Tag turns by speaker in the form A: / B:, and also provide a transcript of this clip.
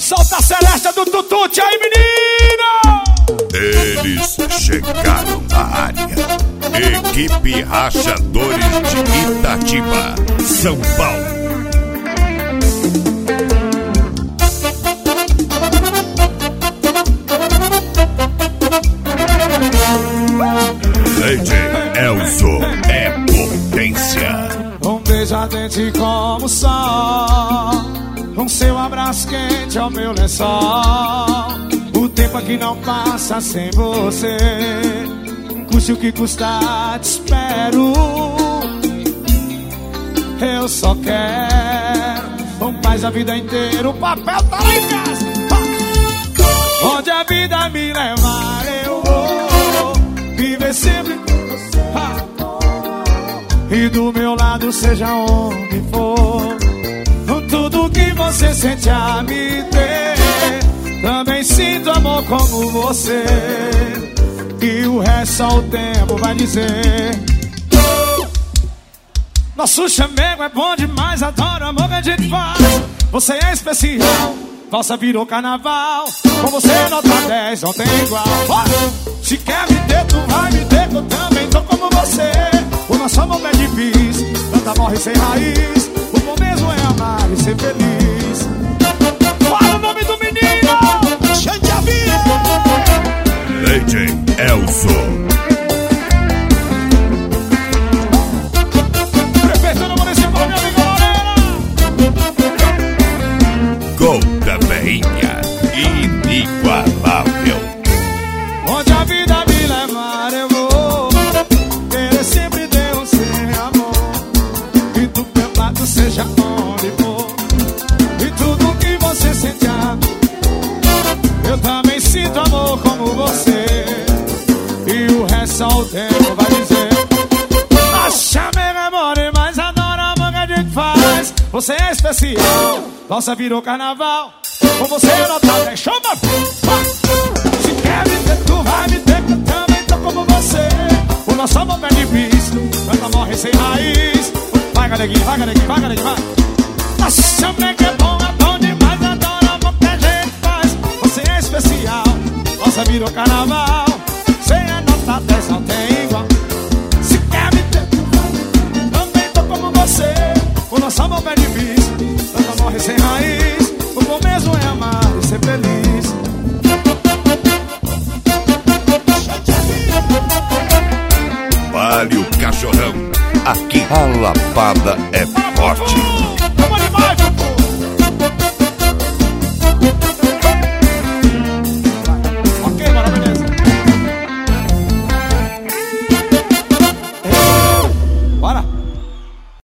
A: Solta a Celeste do Tutute aí, menina!
B: Eles chegaram na área. Equipe Rachadores de Itatiba, São Paulo. DJ Elzo é potência.
A: Um beijo ardente como o sol, um seu abraço quente ao meu lençol. O tempo aqui não passa sem você, custe o que custar, te espero. Eu só quero paz a vida inteira. O papel tá lá em casa. Onde a vida me levar eu vou viver sempre com você. E do meu lado seja onde for, tudo que você sente a me ter, também sinto amor como você. E o resto só o tempo vai dizer. Nosso chamego é bom demais, adoro o amor que a gente faz. Você é especial, valsa virou carnaval. Com você nota 10, não tem igual. Se quer me ter, tu vai me ter, que eu também tô como você. O nosso amor é difícil, planta morre sem raiz. O bom mesmo é amar e ser feliz. Fala o nome do menino! Gente, a vida!
B: DJ Elzo.
A: Prefeitura Municipal, minha amiga Lorena.
B: Gol da Veinha, inigualável.
A: Onde a vida me levar eu vou querer sempre Deus sem amor. E do meu lado seja onde for, e tudo que você sente eu também sinto amor como você. E o resto só o tempo vai dizer. Nossa, meu amor, mas adoro o amor que a gente faz. Você é especial, nossa virou carnaval. Com você nota 10, chama. Se quer me ter, tu vai me ter, que eu também tô como você. O nosso amor é difícil, planta morre sem raiz. Vai, gareguinho, vai, gareguinho, vai, gareguinho, vai. Nossa, meu que é bom demais, adoro o amor que a gente faz. Você é especial, nossa virou carnaval. Sem a nota 10 não tem igual. Se quer me ter, tu vai me ter, também tô como você. O nosso amor é difícil, planta morre sem raiz. O bom mesmo é amar e ser feliz.
B: Vale o cachorrão, aqui a lapada é forte.